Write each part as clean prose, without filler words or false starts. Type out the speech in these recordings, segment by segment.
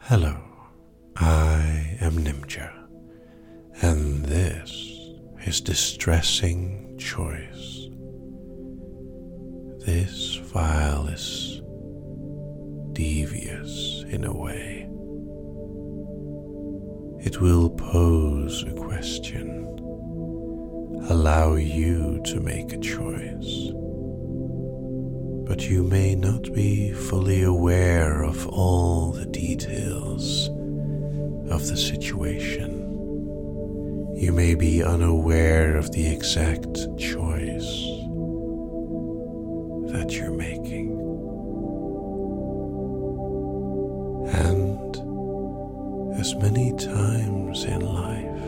Hello, I am Nimja, and this is Distressing Choice. This file is devious in a way. It will pose a question, allow you to make a choice, but you may not be fully aware of all the details of the situation. You may be unaware of the exact choice that you're making. And as many times in life,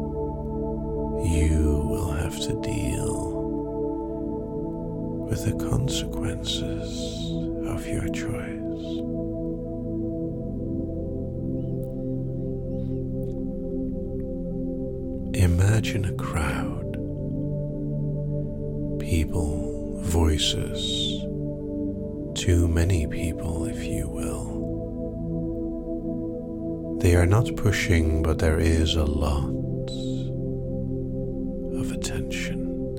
you will have to deal with the consequences of your choice. Imagine a crowd, people, voices, too many people, if you will. They are not pushing, but there is a lot of attention.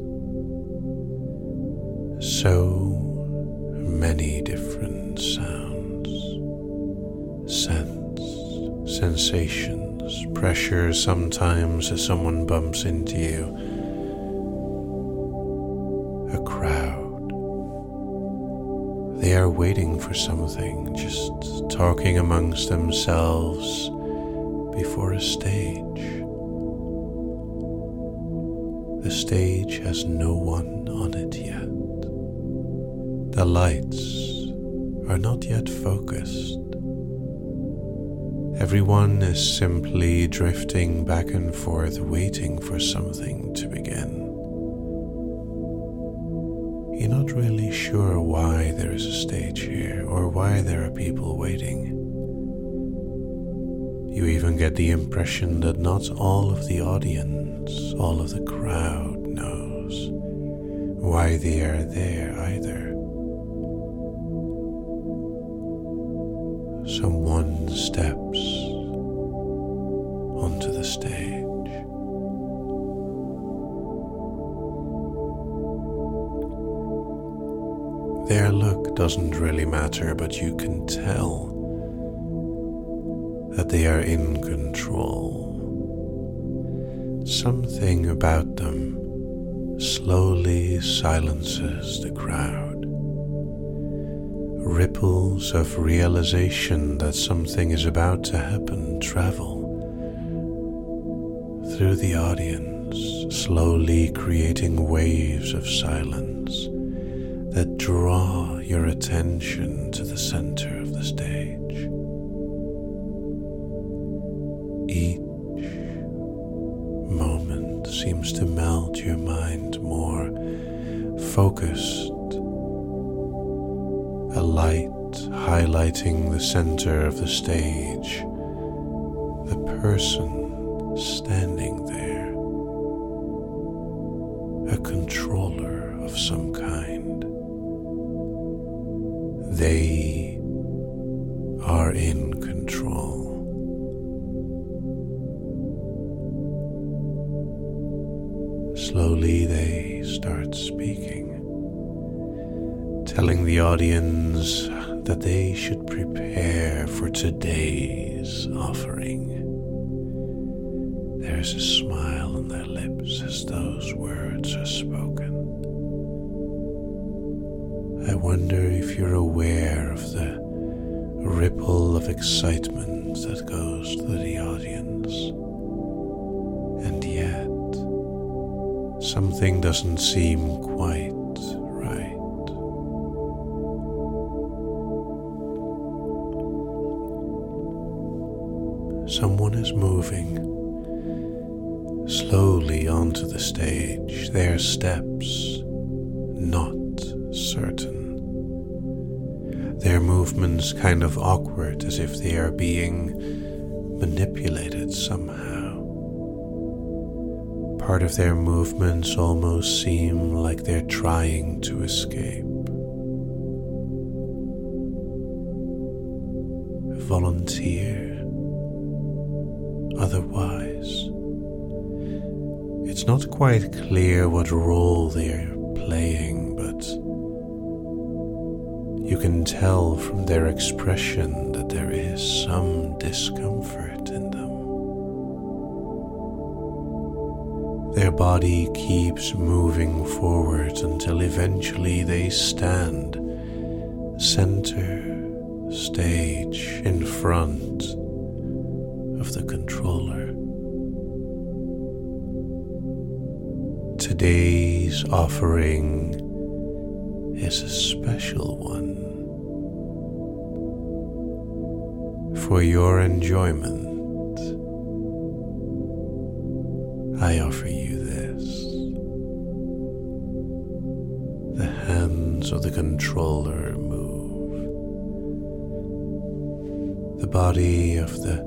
So many different sounds, scents, sensations, pressure sometimes as someone bumps into you. A crowd. They are waiting for something, just talking amongst themselves before a stage. The stage has no one on it yet. The lights are not yet focused. Everyone is simply drifting back and forth, waiting for something to begin. You're not really sure why there is a stage here or why there are people waiting. You even get the impression that not all of the audience, all of the crowd knows why they are there either. Someone steps onto the stage. Their look doesn't really matter, but you can tell that they are in control. Something about them slowly silences the crowd. Ripples of realization that something is about to happen travel through the audience, slowly creating waves of silence that draw your attention to the center of the stage. Each moment seems to melt your mind more focused. A light highlighting the center of the stage, the person standing there, a controller of some kind. They are in control. Slowly they start speaking, telling the audience that they should prepare for today's offering. There's a smile on their lips as those words are spoken. I wonder if you're aware of the ripple of excitement that goes through the audience. And yet, something doesn't seem quite right. Someone is moving slowly onto the stage, their steps not certain. Their movements kind of awkward, as if they are being manipulated somehow. Part of their movements almost seem like they're trying to escape. Volunteer otherwise. It's not quite clear what role they're playing, but you can tell from their expression that there is some discomfort in them. Their body keeps moving forward until eventually they stand center stage in front of the controller. Today's offering is a special one. For your enjoyment, I offer you this. The hands of the controller move. The body of the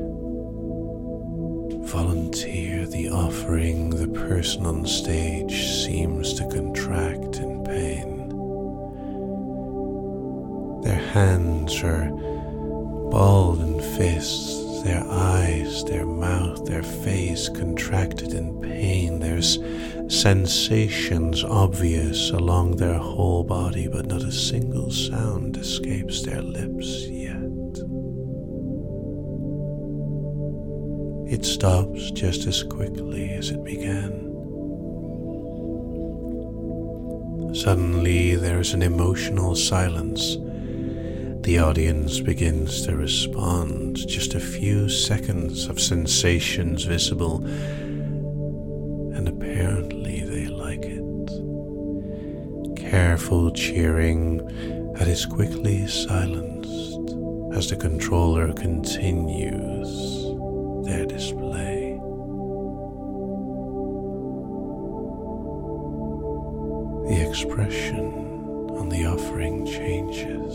volunteer, the offering, the person on stage seems to contract in pain. Their hands are balled in fists, their eyes, their mouth, their face contracted in pain. There's sensations obvious along their whole body, but not a single sound escapes their lips yet. It stops just as quickly as it began. Suddenly there is an emotional silence. The audience begins to respond. Just a few seconds of sensations visible, and apparently they like it. Careful cheering that is quickly silenced as the controller continues their display. The expression on the offering changes.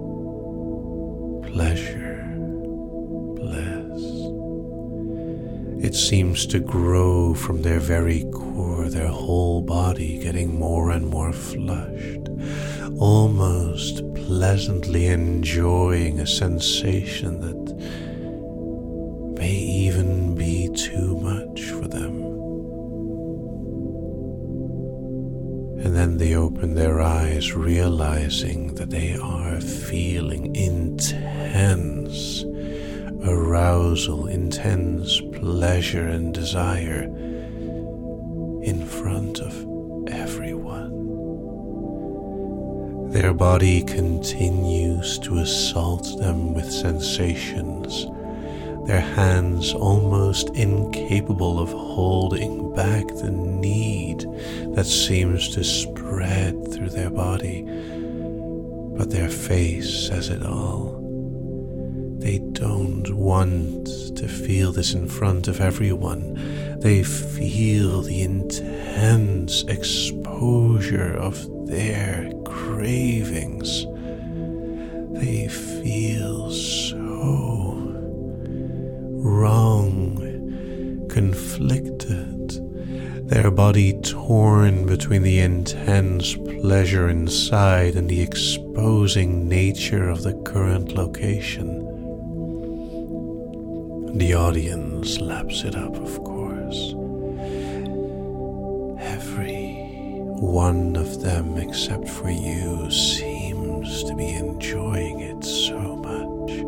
Pleasure, bliss. It seems to grow from their very core, their whole body getting more and more flushed, almost pleasantly enjoying a sensation that may even be too much for them. And then they open their eyes, realizing that they are feeling intense arousal, intense pleasure and desire in front of everyone. Their body continues to assault them with sensations, their hands almost incapable of holding back the need that seems to spread through their body. But their face says it all. They don't want to feel this in front of everyone. They feel the intense exposure of their cravings. They feel so wrong, conflicted, their body torn between the intense pleasure inside and the exposing nature of the current location. The audience laps it up, of course. Every one of them, except for you, seems to be enjoying it so much.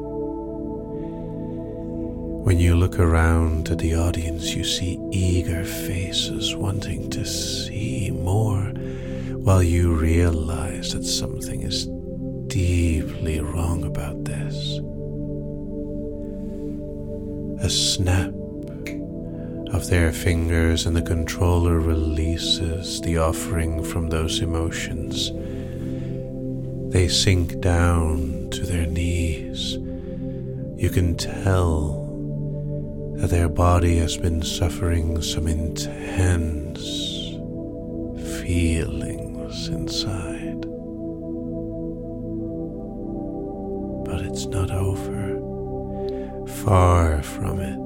When you look around at the audience, you see eager faces wanting to see more, while you realize that something is deeply wrong about this. A snap of their fingers and the controller releases the offering from those emotions. They sink down to their knees. You can tell that their body has been suffering some intense feelings inside. But it's not over. Far from it.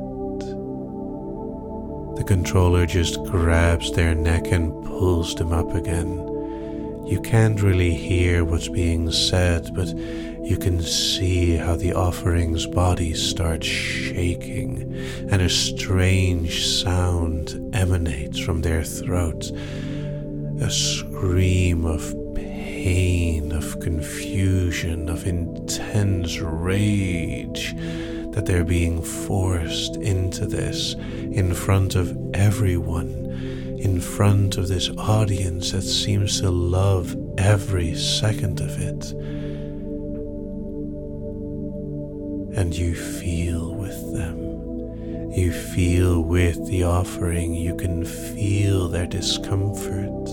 The controller just grabs their neck and pulls them up again. You can't really hear what's being said, but You can see how the offering's body starts shaking, and a strange sound emanates from their throats. A scream of pain, of confusion, of intense rage that they're being forced into this in front of everyone, in front of this audience that seems to love every second of it. And you feel with them. You feel with the offering. You can feel their discomfort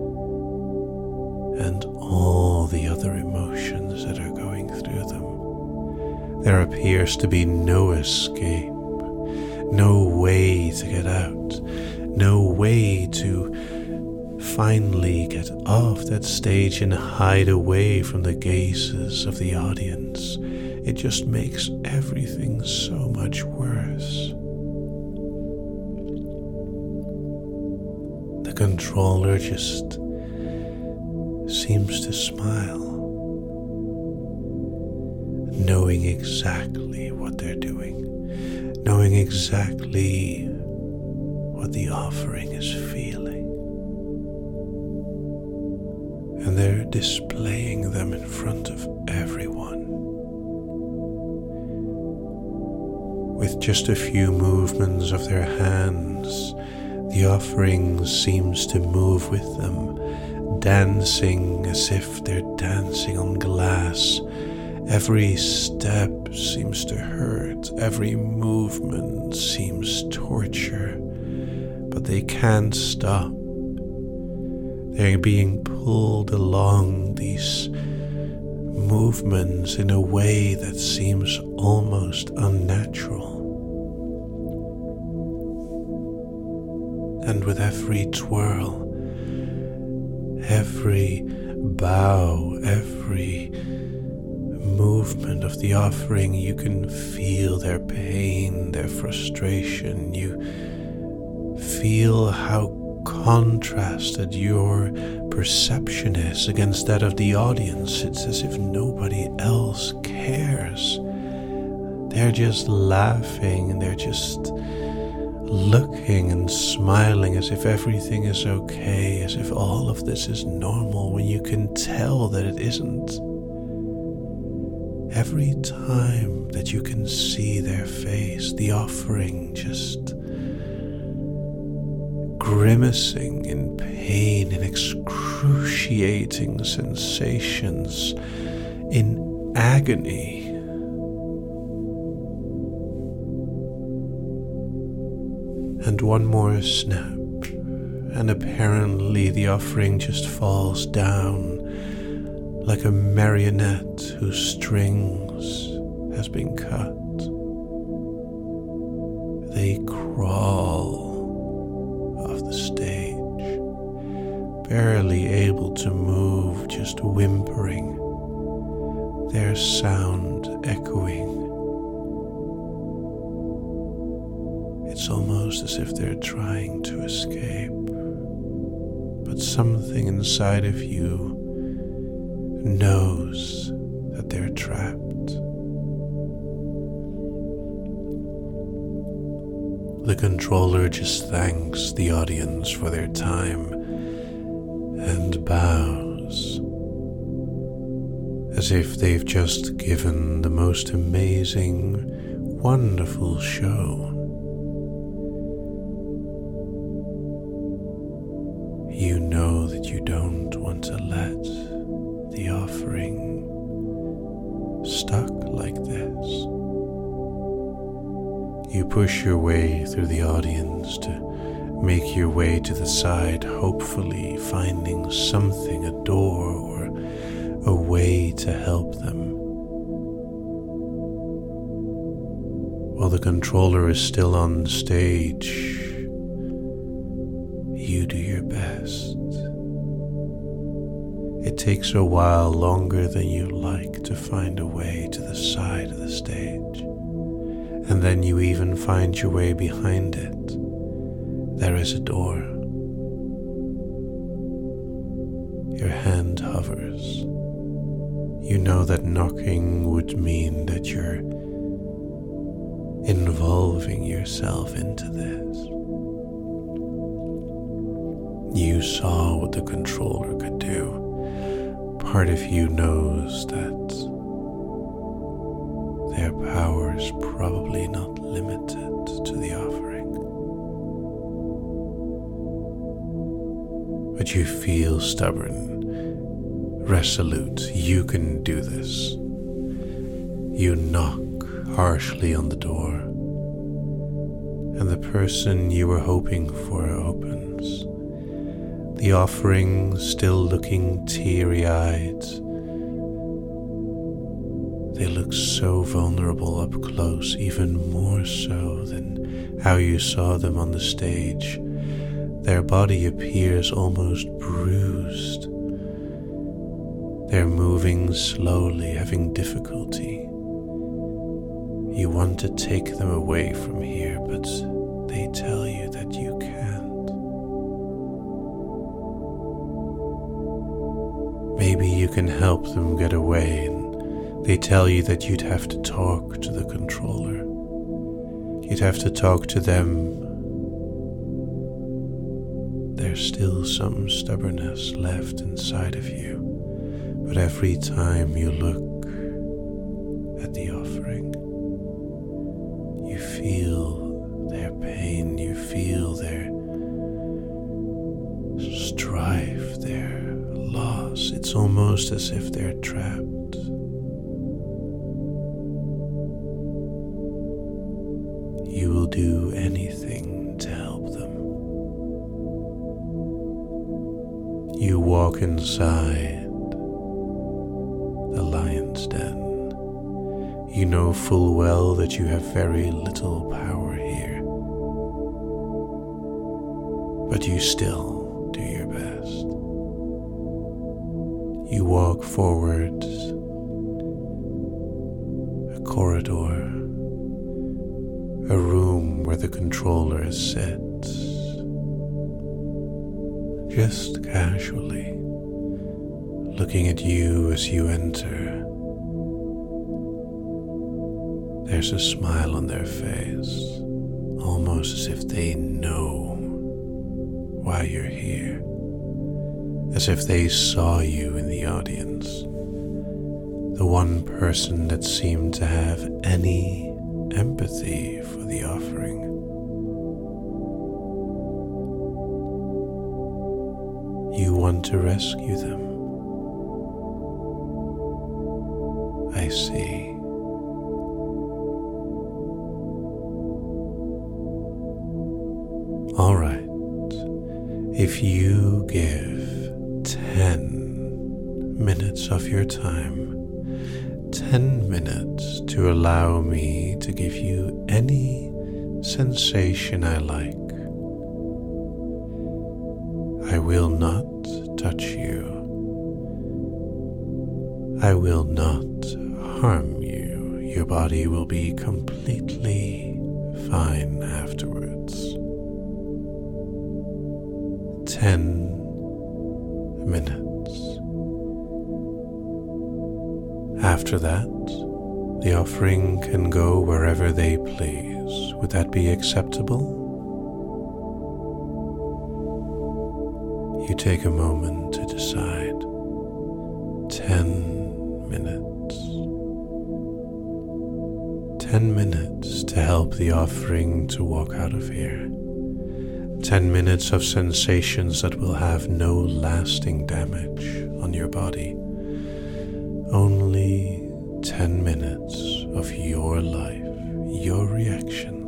and all the other emotions that are going through them. There appears to be no escape, no way to get out, no way to finally get off that stage and hide away from the gazes of the audience. It just makes everything so much worse. The controller just seems to smile, knowing exactly what they're doing, knowing exactly what the offering is feeling. And they're displaying them in front of everyone. With just a few movements of their hands, the offering seems to move with them, dancing as if they're dancing on glass. Every step seems to hurt, every movement seems torture, but they can't stop. They're being pulled along these movements in a way that seems almost unnatural. And with every twirl, every bow, every movement of the offering, you can feel their pain, their frustration. You feel how contrasted your perception is against that of the audience. It's as if nobody else cares. They're just laughing and they're just looking and smiling as if everything is okay, as if all of this is normal, when you can tell that it isn't. Every time that you can see their face, the offering just grimacing in pain, in excruciating sensations, in agony. And one more snap, and apparently the offering just falls down like a marionette whose strings has been cut. They crawl off the stage, barely able to move, just whimpering, their sound echoing. It's almost as if they're trying to escape, but something inside of you knows that they're trapped. The controller just thanks the audience for their time and bows, as if they've just given the most amazing, wonderful show. You know that you don't want to let the offering stuck like this. You push your way through the audience to make your way to the side, hopefully finding something, a door or a way to help them. While the controller is still on stage, you do your best. It takes a while longer than you like to find a way to the side of the stage, and then you even find your way behind it. There is a door. Your hand hovers. You know that knocking would mean that you're involving yourself into this. You saw what the controller could do. Part of you knows that their power is probably not limited to the offering. But you feel stubborn, resolute. You can do this. You knock harshly on the door, and the person you were hoping for opens. The offering still looking teary-eyed. They look so vulnerable up close, even more so than how you saw them on the stage. Their body appears almost bruised. They're moving slowly, having difficulty. You want to take them away from here, but they tell you that you can't. Maybe you can help them get away, and they tell you that you'd have to talk to the controller. You'd have to talk to them. There's still some stubbornness left inside of you, but every time you look at the offering, you feel their pain, you feel their strife, their loss. It's almost as if they're trapped. You will do anything to help them. You walk inside the lion's den. You know full well that you have very little power here, but you still do your best. You walk forward a corridor, a room where the controller is set. Just casually, looking at you as you enter. There's a smile on their face, almost as if they know why you're here, as if they saw you in the audience, the one person that seemed to have any empathy for the offering. You want to rescue them. I see. All right. If you give 10 minutes of your time, 10 minutes to allow me to give you any sensation I like, I will not touch you. I will not harm you. Your body will be completely fine afterwards. 10 minutes. After that, the offering can go wherever they please. Would that be acceptable? You take a moment to decide. 10 minutes. 10 minutes to help the offering to walk out of here. 10 minutes of sensations that will have no lasting damage on your body. Only 10 minutes of your life, your reactions.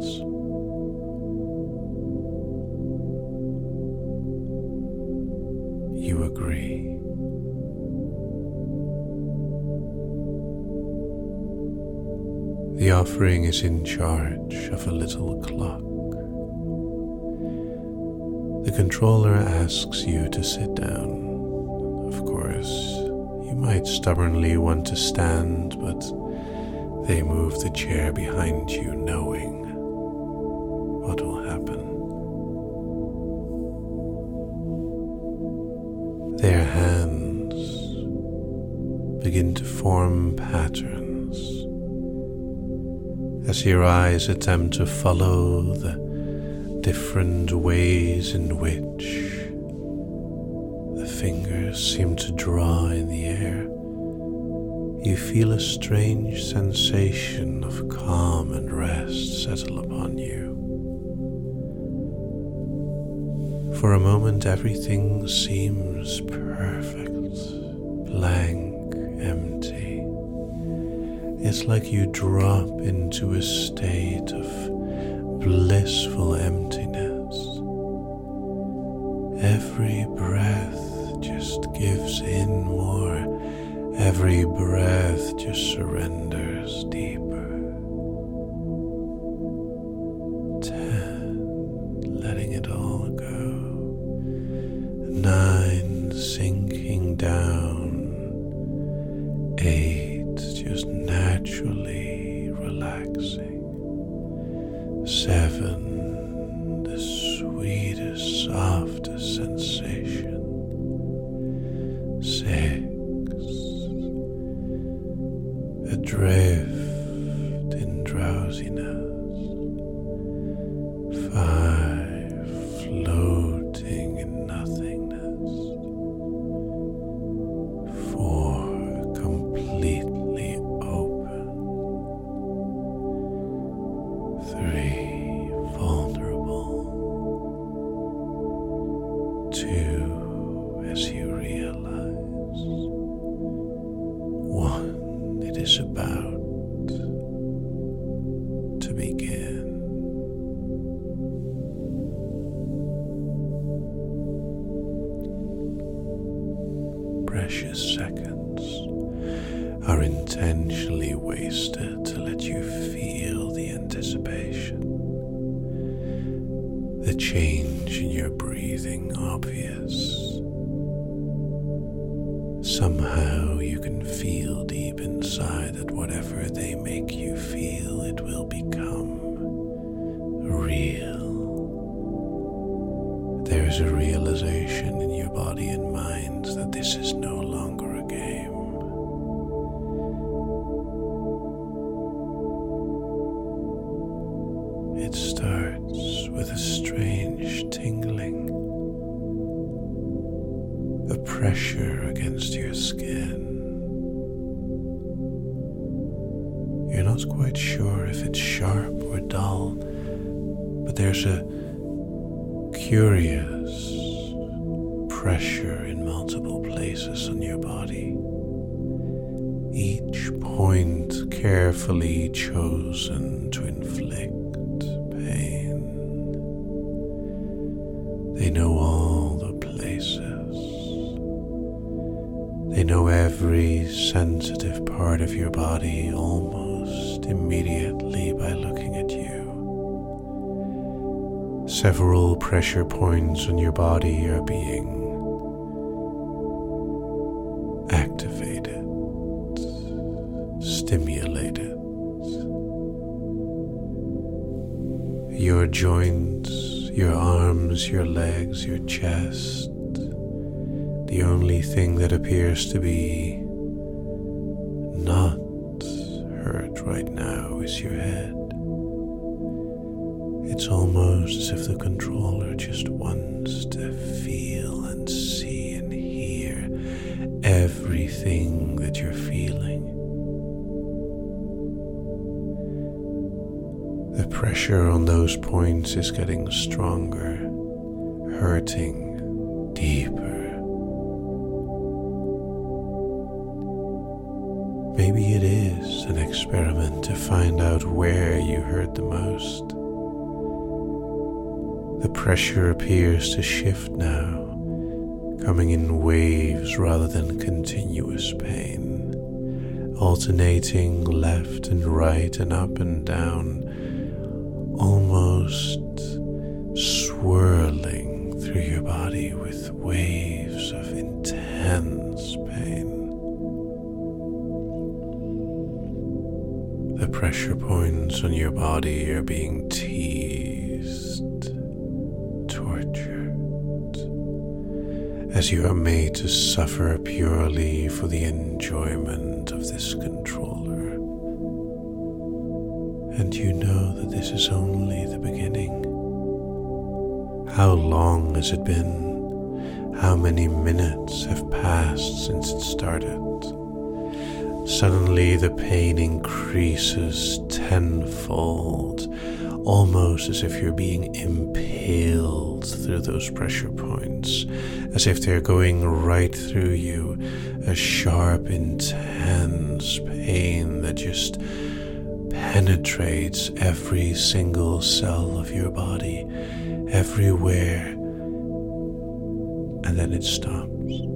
You agree. The offering is in charge of a little clock. The controller asks you to sit down. Of course, you might stubbornly want to stand, but they move the chair behind you knowing what will happen. Their hands begin to form patterns as your eyes attempt to follow the different ways in which the fingers seem to draw in the air. You feel a strange sensation of calm and rest settle upon you. For a moment, everything seems perfect, blank, empty. It's like you drop into a state of blissful emptiness. Every breath just gives in more. Every breath just surrenders deeper. 10, letting it all go. 9, sinking down. 8, just naturally relaxing. 7, the sweetest, softest sensation. 6, adrift in drowsiness. 5, floating in nothingness. 4, completely open. 3, vulnerable. 2, as you realize. 1, it is about to begin. Precious seconds are intentionally wasted to let you feel the anticipation, the change in your breathing obvious. Somehow you can feel deep inside that whatever they make you feel, it will become real. There is a realization in your body and mind that this is no longer a game. It starts with a strange tingling, a pressure against your skin. You're not quite sure if it's sharp or dull, but there's a curious pressure in multiple places on your body, each point carefully chosen to inflict pain. They know all the places. They know every sensitive part of your body almost immediately by looking at you. Several pressure points on your body are being activated, stimulated. Your joints, your arms, your legs, your chest. The only thing that appears to be not hurt right now is your head. It's almost as if the controller just wants to feel and see and hear everything that you're feeling. The pressure on those points is getting stronger, hurting deeper. Maybe it is an experiment to find out where you hurt the most. The pressure appears to shift now, coming in waves rather than continuous pain, alternating left and right and up and down, almost swirling through your body with waves of intense pain. The pressure points on your body are being teased, tortured, as you are made to suffer purely for the enjoyment of this controller. And you know that this is only the beginning. How long has it been? How many minutes have passed since it started? Suddenly the pain increases tenfold, almost as if you're being impaled through those pressure points, as if they're going right through you, a sharp, intense pain that just penetrates every single cell of your body, everywhere, and then it stops.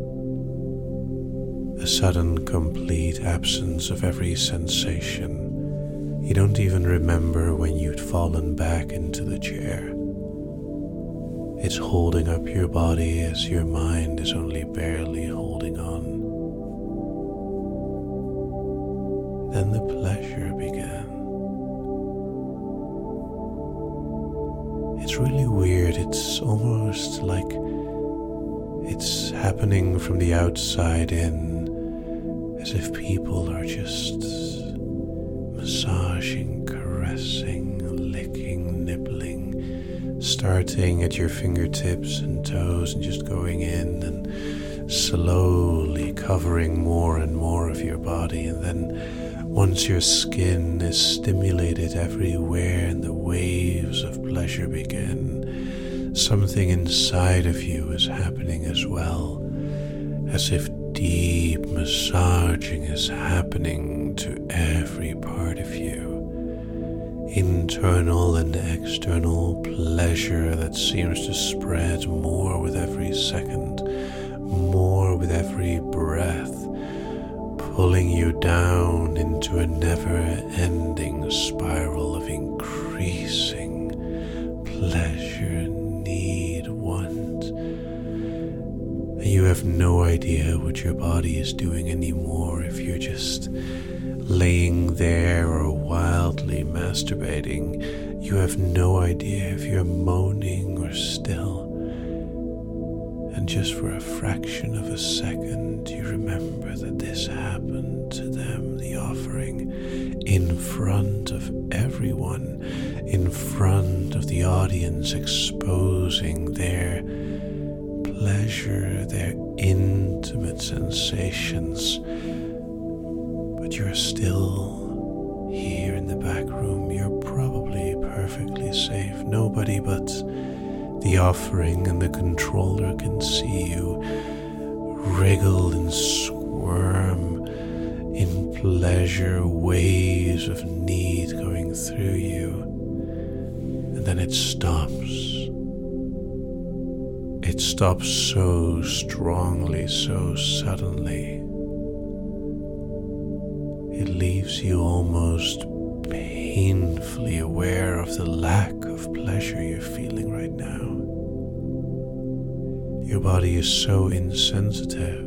A sudden, complete absence of every sensation. You don't even remember when you'd fallen back into the chair. It's holding up your body as your mind is only barely holding on. Then the pleasure began. It's really weird. It's almost like it's happening from the outside in, as if people are just massaging, caressing, licking, nibbling, starting at your fingertips and toes and just going in and slowly covering more and more of your body. And then once your skin is stimulated everywhere and the waves of pleasure begin, something inside of you is happening as well, as if deep massaging is happening to every part of you. Internal and external pleasure that seems to spread more with every second, more with every breath, pulling you down into a never-ending spiral of increasing pleasure, need, want. You have no idea what your body is doing anymore if you're just laying there or wildly masturbating. You have no idea if you're moaning or still. And just for a fraction of a second, you remember that this happened to them, the offering, in front of everyone, in front of the audience, exposing their pleasure, their intimate sensations. But you're still here in the back room. You're probably perfectly safe. Nobody but the offering and the controller can see you wriggle and squirm in pleasure, waves of need going through you. And then it stops. It stops so strongly, so suddenly. It leaves you almost painfully aware of the lack of pleasure you're feeling right now. Your body is so insensitive.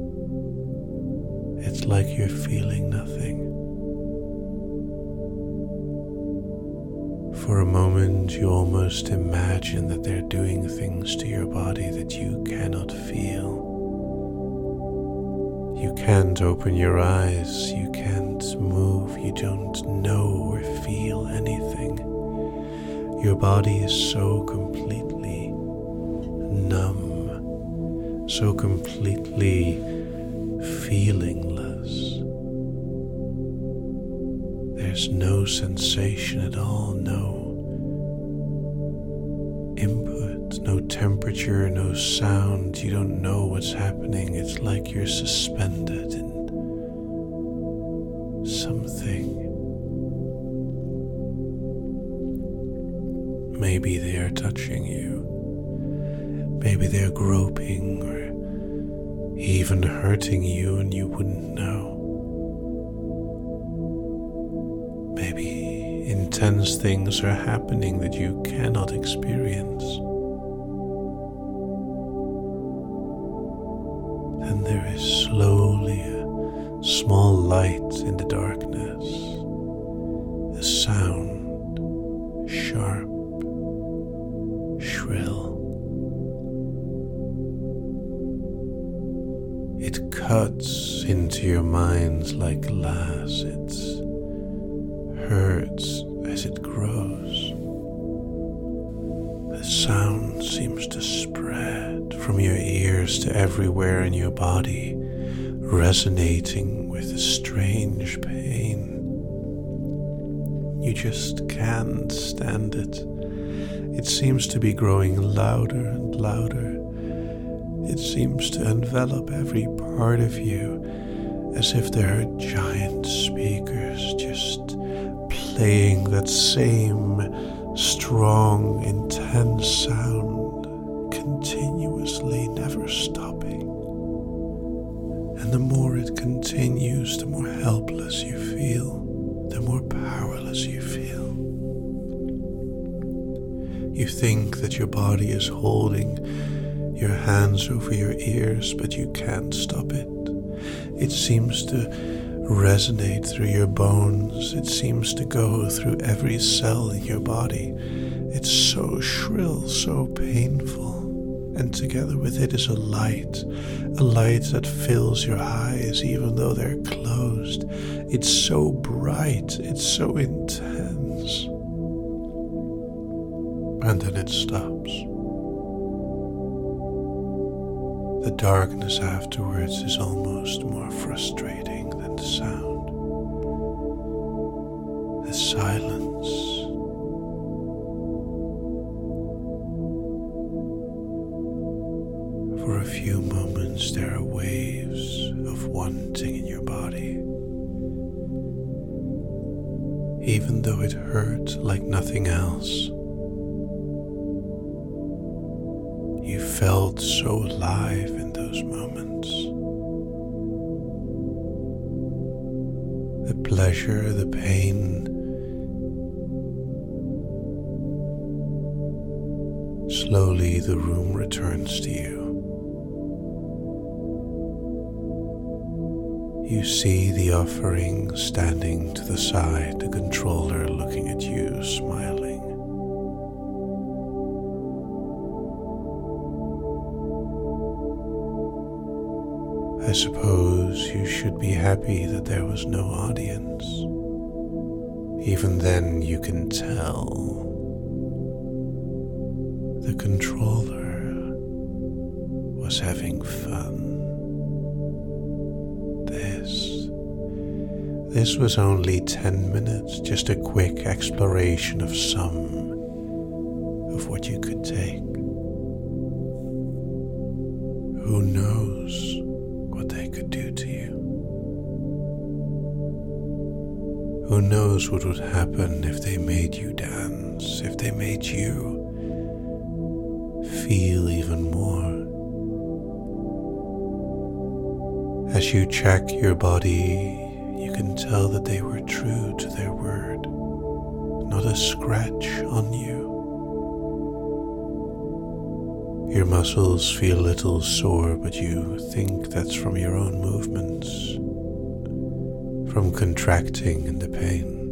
It's like you're feeling nothing. For a moment, you almost imagine that they're doing things to your body that you cannot feel. You can't open your eyes, you can't move, you don't know or feel anything. Your body is so completely numb, so completely feelingless. There's no sensation at all, no input, no temperature, no sound. You don't know what's happening. It's like you're suspended in something. Maybe they are touching you. Maybe they're groping or even hurting you and you wouldn't know. Maybe intense things are happening that you cannot experience. Then there is slowly a small light in the darkness, a sound, sharp, shrill. cuts into your mind like glass. It hurts as it grows. The sound seems to spread from your ears to everywhere in your body, resonating with a strange pain. You just can't stand it. It seems to be growing louder and louder. It seems to envelop every part of you, as if there are giant speakers just playing that same strong, intense sound, continuously, never stopping. And the more it continues, the more helpless you feel, the more powerless you feel. You think that your body is holding your hands over your ears, but you can't stop it. It seems to resonate through your bones. It seems to go through every cell in your body. It's so shrill, so painful. And together with it is a light that fills your eyes even though they're closed. It's so bright, it's so intense. And then it stops. The darkness afterwards is almost more frustrating than the sound. The silence. For a few moments there are waves of wanting in your body. Even though it hurt like nothing else, you felt so alive in those moments. The pleasure, the pain, slowly the room returns to you. You see the offering standing to the side, the controller looking at you, smiling. I suppose you should be happy that there was no audience. Even then you can tell the controller was having fun. This was only 10 minutes, just a quick exploration of some of what you could take. Who knows what they could do to you? Who knows what would happen if they made you dance, if they made you feel even more? As you check your body, you can tell that they were true to their word, not a scratch on you. Your muscles feel a little sore, but you think that's from your own movements, from contracting in the pain.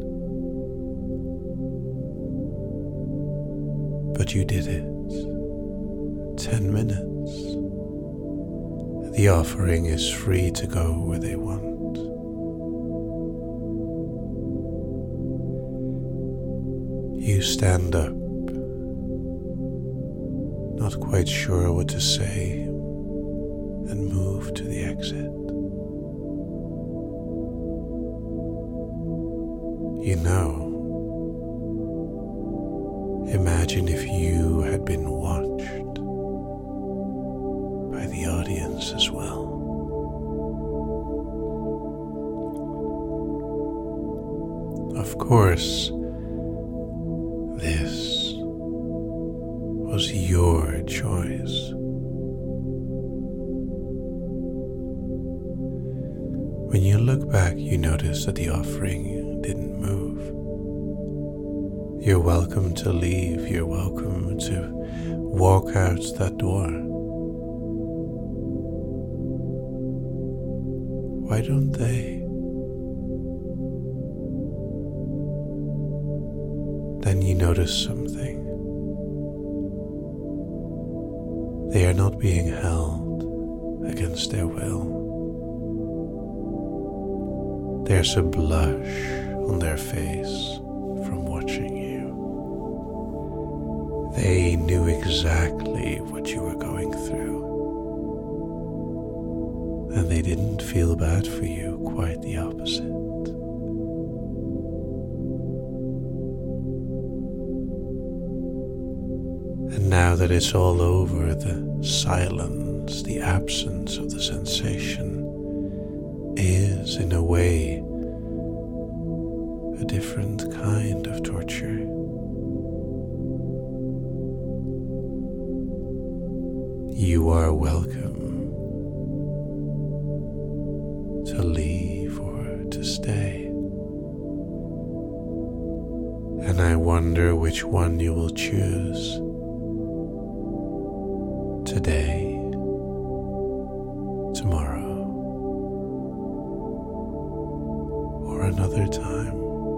But you did it. 10 minutes. The offering is free to go where they want. You stand up, not quite sure what to say, and move to the exit. You know, imagine if you had been watched by the audience as well. Of course, this was your choice. When you look back, you notice that the offering didn't move. You're welcome to leave. You're welcome to walk out that door. Why don't they? Then you notice something. They are not being held against their will. There's a blush on their face from watching you. They knew exactly what you were going through, and they didn't feel bad for you, quite the opposite. And now that it's all over, the silence, the absence of the sensation is, in a way, a different kind of torture. You are welcome to leave or to stay. And I wonder which one you will choose. Today, tomorrow, or another time.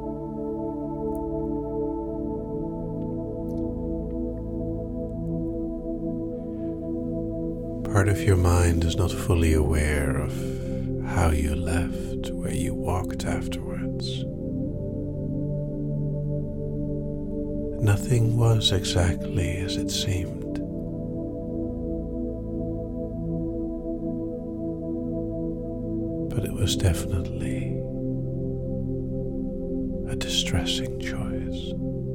Part of your mind is not fully aware of how you left, where you walked afterwards. Nothing was exactly as it seemed. But it was definitely a distressing choice.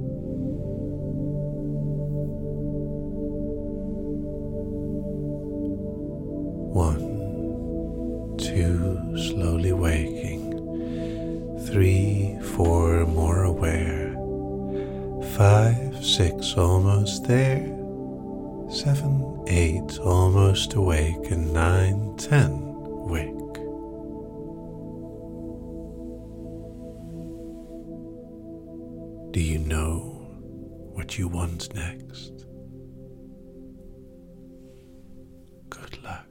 One, two, slowly waking. 3, 4, more aware. 5, 6, almost there. 7, 8, almost awake. And 9, 10, wake. Do you know what you want next? Good luck.